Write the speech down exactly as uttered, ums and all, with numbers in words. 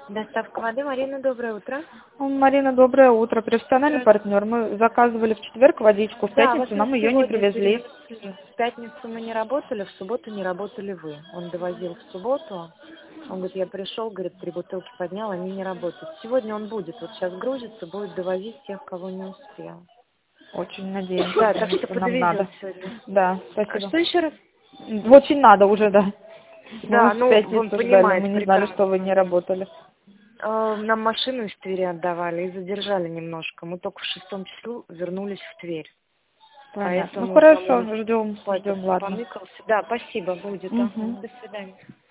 Доставка воды. Марина, доброе утро. Марина, доброе утро. Профессиональный партнер. Мы заказывали в четверг водичку, в Да, вас пятницу на нам ее не сегодня привезли. перенесли. В пятницу мы не работали, в субботу не работали вы. Он довозил в субботу. Он говорит, я пришел, говорит, три бутылки поднял, они не работают. Сегодня он будет, вот сейчас грузится, будет довозить тех, кого не успел. Очень надеемся, Да, так потому что что нам надо. подвезет сегодня. Да, А спасибо. что еще раз? Очень надо уже, да. Мы Да, вас в ну, он пятницу ждали, мы понимает не знали, что вы прекрасно, не да. работали. Э, Нам машину из Твери отдавали и задержали немножко. Мы только в шестом часу вернулись в Тверь. Понятно. Ну Поэтому там хорошо, он ждем, это ждем, ладно. поныкался. Да, спасибо, будет. Ага. Угу. До свидания.